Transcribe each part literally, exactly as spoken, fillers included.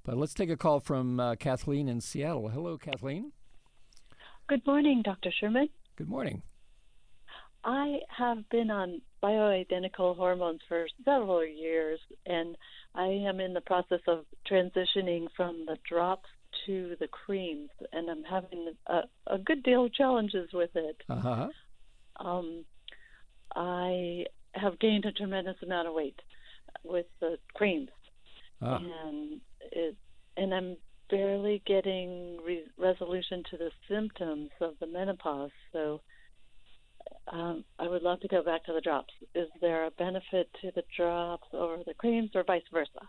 But let's take a call from uh, Kathleen in Seattle. Hello, Kathleen. Good morning, Doctor Sherman. Good morning. I have been on bioidentical hormones for several years, and I am in the process of transitioning from the drops to the creams, and I'm having a, a good deal of challenges with it. Uh-huh. Um, I have gained a tremendous amount of weight with the creams, Ah. and it, and I'm barely getting re- resolution to the symptoms of the menopause. So um, I would love to go back to the drops. Is there a benefit to the drops over the creams, or vice versa?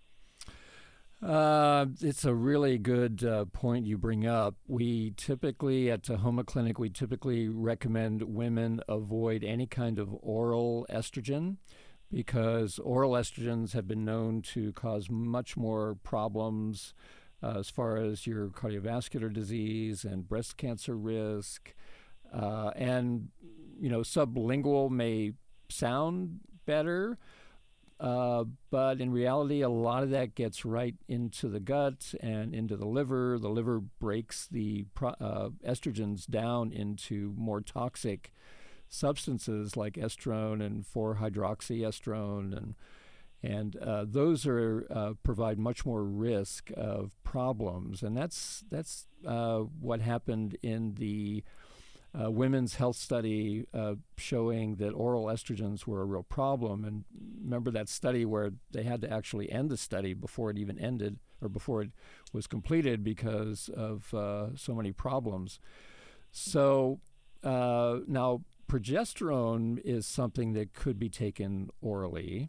Uh, it's a really good uh, point you bring up. We typically, at Tahoma Clinic, we typically recommend women avoid any kind of oral estrogen because oral estrogens have been known to cause much more problems uh, as far as your cardiovascular disease and breast cancer risk. Uh, and, you know, sublingual may sound better, Uh, but in reality, a lot of that gets right into the gut and into the liver. The liver breaks the pro- uh, estrogens down into more toxic substances like estrone and four hydroxyestrone, and and uh, those are uh, provide much more risk of problems. And that's that's uh, what happened in the Uh, women's health study uh, showing that oral estrogens were a real problem. And remember that study where they had to actually end the study before it even ended or before it was completed because of uh, so many problems. So uh, now progesterone is something that could be taken orally,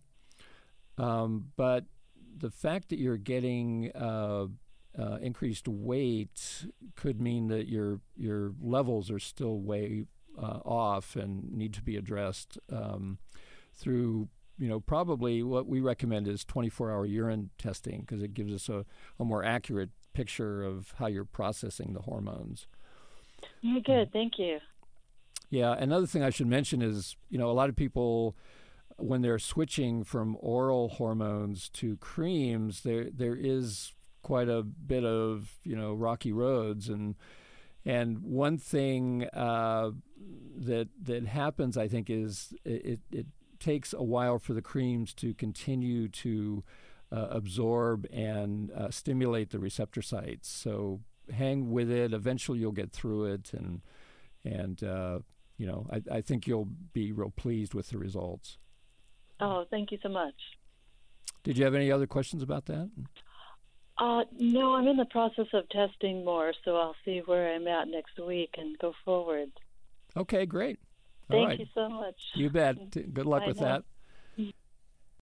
um, but the fact that you're getting uh, Uh, increased weight could mean that your your levels are still way uh, off and need to be addressed um, through, you know, probably what we recommend is twenty-four hour urine testing because it gives us a, a more accurate picture of how you're processing the hormones. Yeah, good, thank you. Yeah, another thing I should mention is, you know, a lot of people, when they're switching from oral hormones to creams, there there is quite a bit of, you know, rocky roads, and and one thing uh, that that happens, I think, is it it takes a while for the creams to continue to uh, absorb and uh, stimulate the receptor sites. So hang with it. Eventually, you'll get through it, and and uh, you know, I, I think you'll be real pleased with the results. Oh, thank you so much. Did you have any other questions about that? Uh, no, I'm in the process of testing more, so I'll see where I'm at next week and go forward. Okay, great. All Thank right. you so much. You bet. Good luck Bye with now. that.